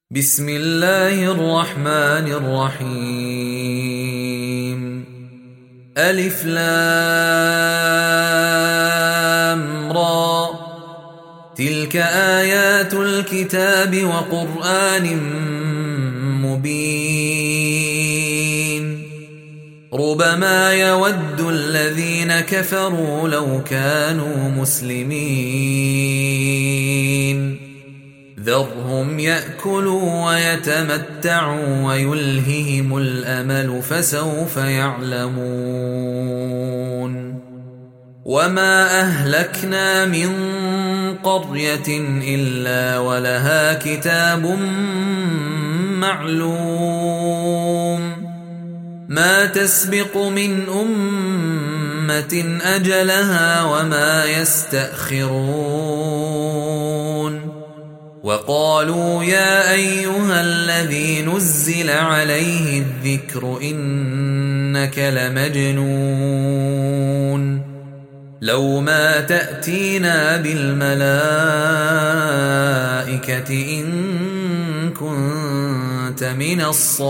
بسم الله الرحمن الرحيم ألف لام را تلك آيات الكتاب وقرآن مبين ربما يود الذين كفروا لو كانوا مسلمين ذرهم يأكلوا ويتمتعوا ويلههم الأمل فسوف يعلمون وما أهلكنا من قرية إلا ولها كتاب معلوم ما تسبق من أمة أجلها وما يستأخرون وقالوا يا أيها الذي نزل عليه الذكر إنك لمجنون لو ما تأتينا بالملائكة إن كنت من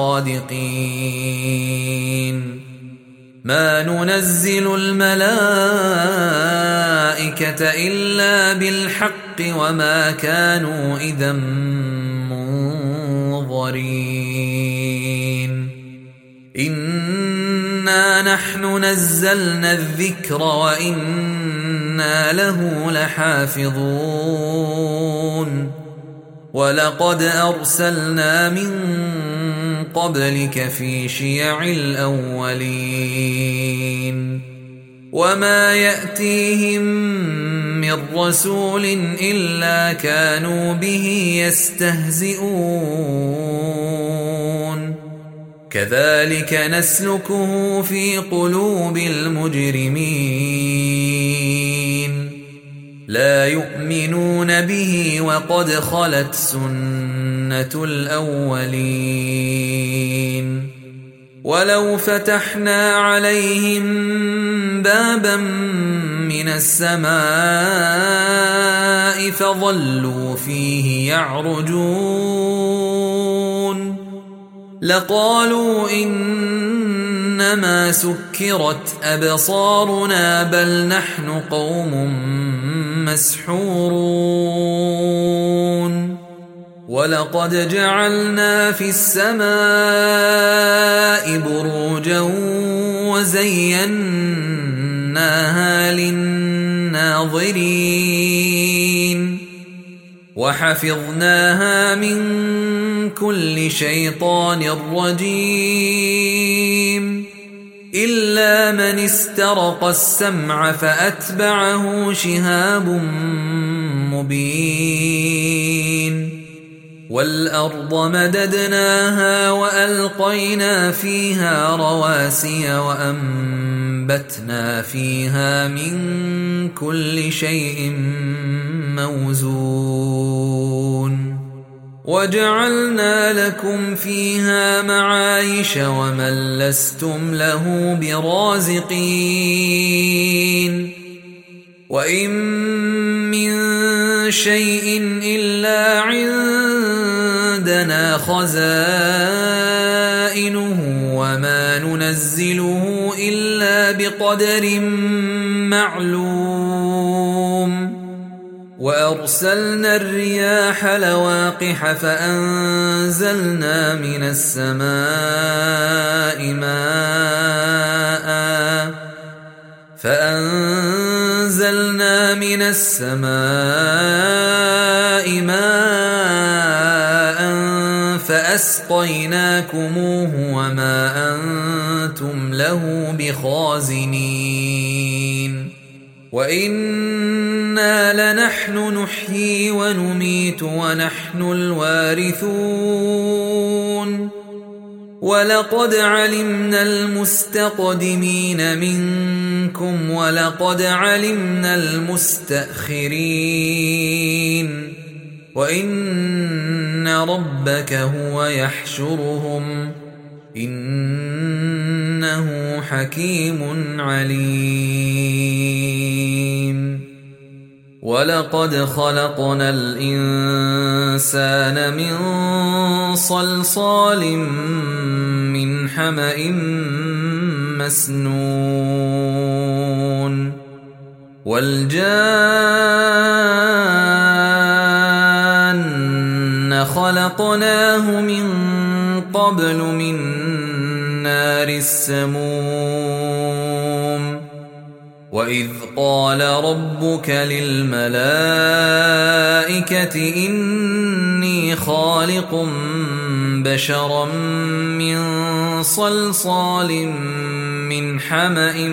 الصادقين ما ننزل الملائكة إلا بالحق وما كانوا إذا منظرين إنا نحن نزلنا الذكر وإنا له لحافظون ولقد أرسلنا من قبلك في شيع الأولين وما يأتيهم من رسول إلا كانوا به يستهزئون كذلك نسلكه في قلوب المجرمين لا يؤمنون به وقد خلت سنة الأولين ولو فتحنا عليهم بابا من السماء فظلوا فيه يعرجون لقالوا إنما سكرت أبصارنا بل نحن قوم مسحورون ولقد جعلنا في السماء بروجا وزيناها للناظرين وحفظناها من كل شيطان رجيم إلا من استرق السمع فأتبعه شهاب مبين والأرض مددناها وألقينا فيها رواسي وأنبتنا فيها من كل شيء موزون وجعلنا لكم فيها معايش ومن لستم له برازقين وإن من شيء إلا عندنا خزائنه وما ننزله إلا بقدر معلوم وأرسلنا الرياح لواقح فأنزلنا من السماء ماء فأسقيناكموه وما أنتم له بخازنين وإنا لنحن نحيي ونميت ونحن الوارثون ولقد علمنا المستقدمين منكم ولقد علمنا المستأخرين وإن ربك هو يحشرهم إنه حكيم عليم ولقد خلقنا الإنسان من صلصال من حمأ مسنون والجان خلقناه من قبل من نار السموم وإذ قال ربك للملائكة إني خالق بشرا من صلصال من حمأ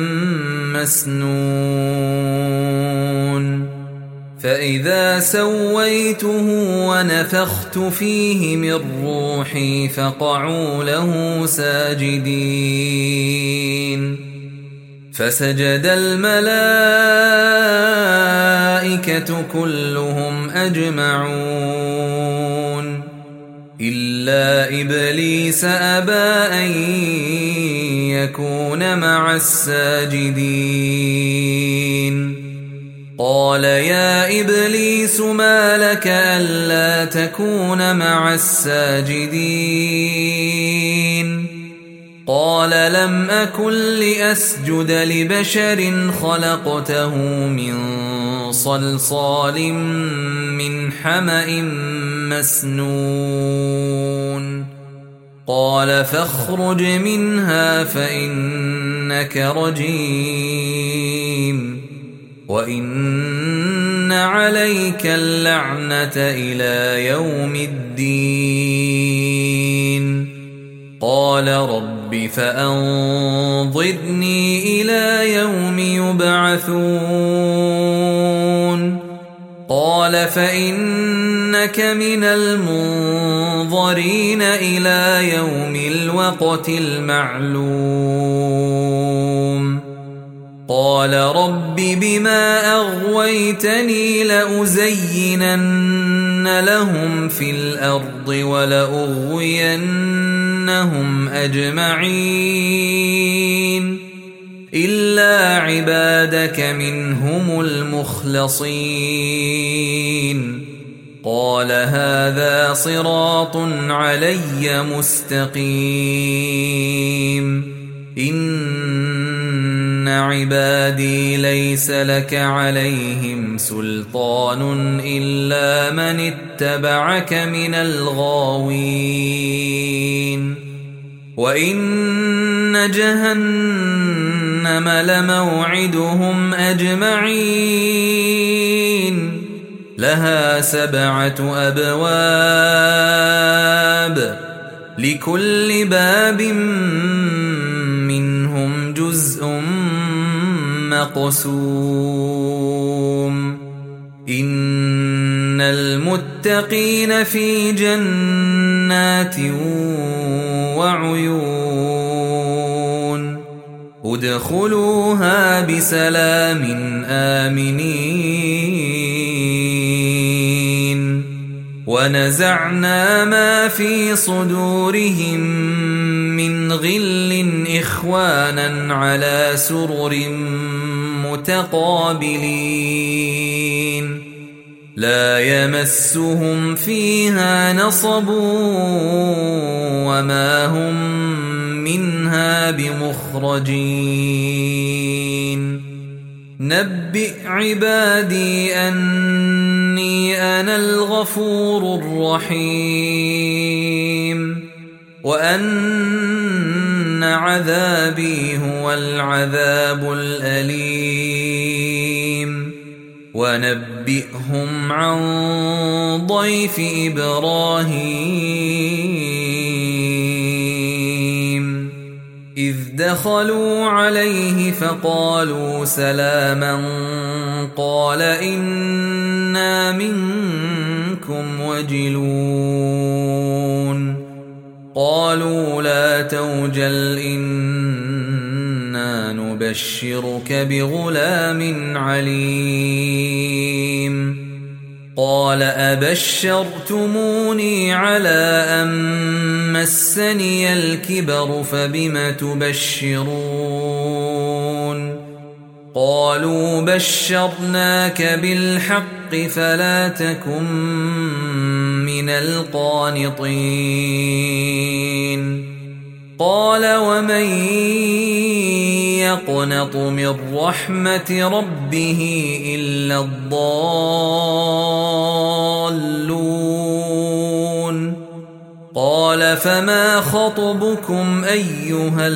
مسنون فإذا سويته ونفخت فيه من روحي فقعوا له ساجدين فسجد الملائكة كلهم أجمعون إلا إبليس أبى أن يكون مع الساجدين قال يا إبليس ما لك ألا تكون مع الساجدين قال لم أكن لأسجد لبشر خلقته من صلصال من حمأ مسنون قال فاخرج منها فإنك رجيم وإن عليك اللعنة إلى يوم الدين قال رب فأنظرني إلى يوم يبعثون قال فإنك من المنظرين إلى يوم الوقت المعلوم قال رب بما أغويتني لأزينن لهم في الأرض ولأغوينهم أجمعين إلا عبادك منهم المخلصين قال هذا صراط علي مستقيم إن عبادي ليس لك عليهم سلطان إلا من اتبعك من الغاوين وإن جهنم لموعدهم أجمعين لها 7 أبواب لكل باب منهم جزء مقسوم إن المتقين في جنات وعيون ادخلوها بسلام آمنين ونزعنا ما في صدورهم من غل إخوانا على سرر متقابلين لا يمسهم فيها نصب وما هم منها بمخرجين نبئ عبادي أني أنا الغفور الرحيم وأن عذابي هو العذاب الأليم ونبئهم عن ضيف إبراهيم إذ دخلوا عليه فقالوا سلاما قال إنا منكم وجلون قالوا لا توجل إنا نبشرك بغلام عليم قال أبشرتموني على أن مسني الكبر فبم تبشرون قالوا بشرناك بالحق فلا تكن من القانطين قال ومن يقنط من رحمة ربه إلا الضالون قال فما خطبكم أيها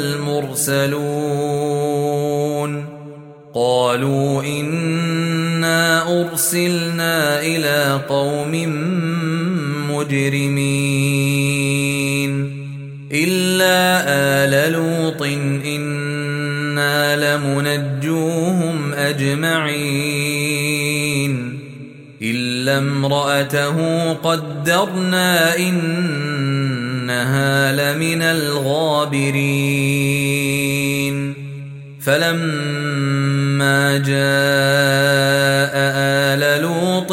المرسلون قالوا إنا أرسلنا إلى قوم مجرمين إلا آل لوط إنا لمنجوهم أجمعين إلا امرأته قدرنا إنها لمن الغابرين فلما جاء آل لوط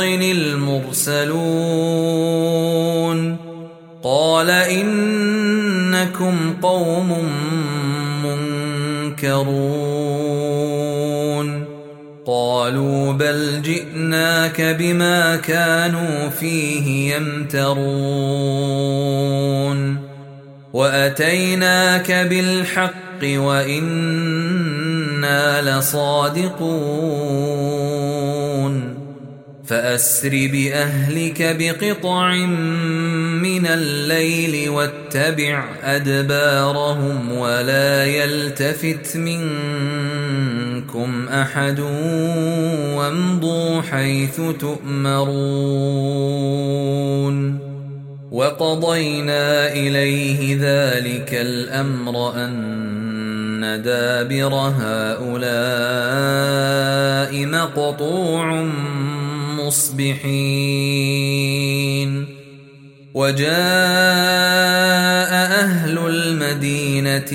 المرسلون قال إنكم قوم منكرون قالوا بل جئناك بما كانوا فيه يمترون وأتيناك بالحق وإنا لصادقون فأسر بأهلك بقطع من الليل واتبع أدبارهم ولا يلتفت منكم أحد وامضوا حيث تؤمرون وقضينا إليه ذلك الأمر أن دابر هؤلاء مقطوع مصبحين وجاء أهل المدينة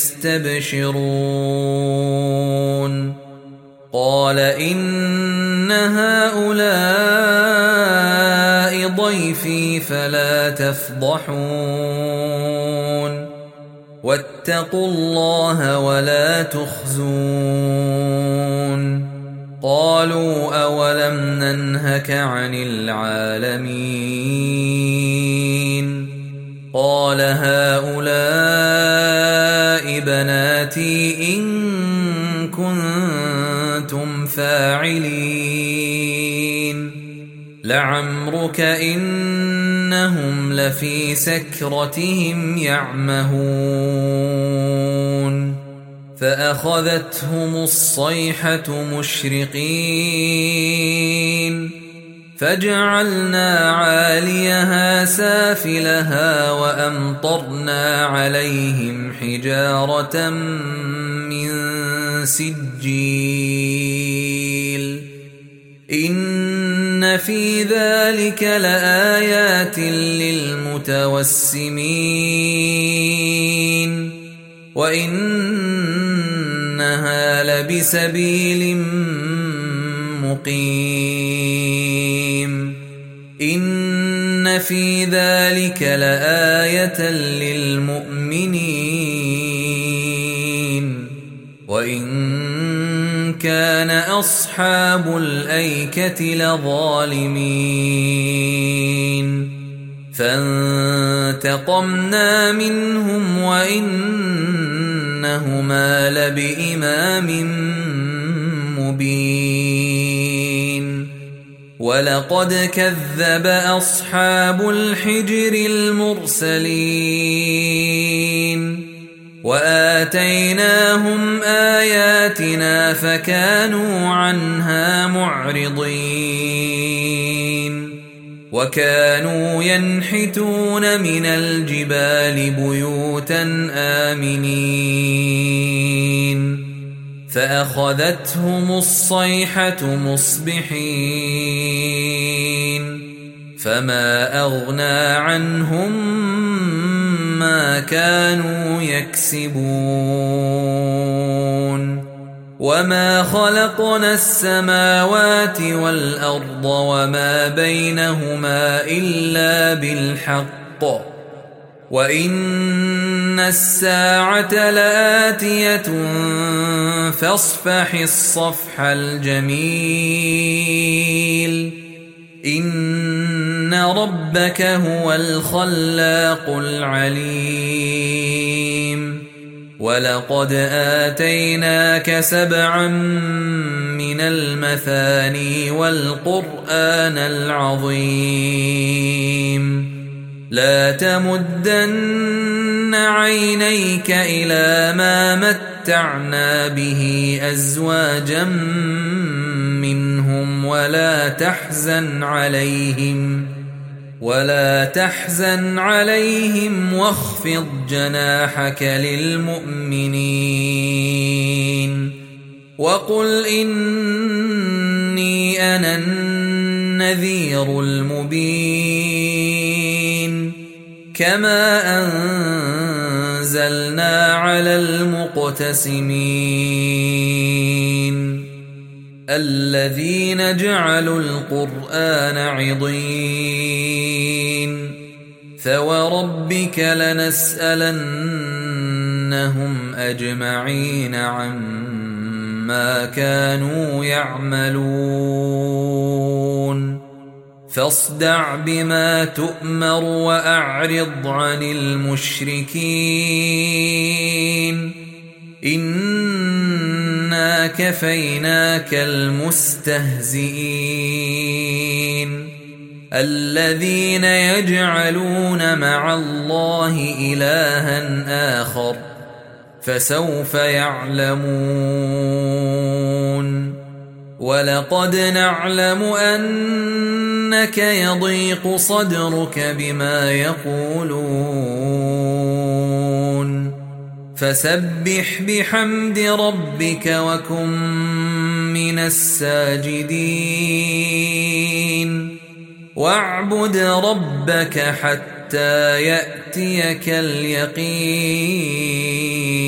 يستبشرون قال إن هؤلاء ضيفي فلا تفضحون واتقوا الله ولا تخزون قالوا أولم ننهك عن العالمين قال هؤلاء بناتي إن كنتم فاعلين لعمرك إنهم لفي سكرتهم يعمهون فأخذتهم الصيحة مشرقين فجعلنا عاليها سافلها وأمطرنا عليهم حجارة من سجيل إن في ذلك لآيات للمتوسمين وإنها لبسبيل مقيم إن في ذلك لآية للمؤمنين وإن كان أصحاب الأيكة لظالمين فانتقمنا منهم وإنهما لبإمام مبين ولقد كذب أصحاب الحجر المرسلين وآتيناهم آياتنا فكانوا عنها معرضين وكانوا ينحتون من الجبال بيوتا آمنين فأخذتهم الصيحة مصبحين فما أغنى عنهم ما كانوا يكسبون وما خلقنا السماوات والأرض وما بينهما إلا بالحق وإن الساعة لآتية فاصفح الصفح الجميل إن ربك هو الخلاق العليم ولقد آتيناك 7 من المثاني والقرآن العظيم لا تمدن عينيك إلى ما متعنا به أزواجا منهم ولا تحزن عليهم واخفض جناحك للمؤمنين وقل إني أنا النذير المبين كما أنزلنا على المقتسمين الذين جعلوا القرآن عضين فوربك لنسألنهم أجمعين عما كانوا يعملون فاصدع بما تؤمر وأعرض عن المشركين إنا كفيناك المستهزئين الذين يجعلون مع الله إلها آخر فسوف يعلمون ولقد نعلم أنك يضيق صدرك بما يقولون فسبح بحمد ربك وكن من الساجدين واعبد ربك حتى يأتيك اليقين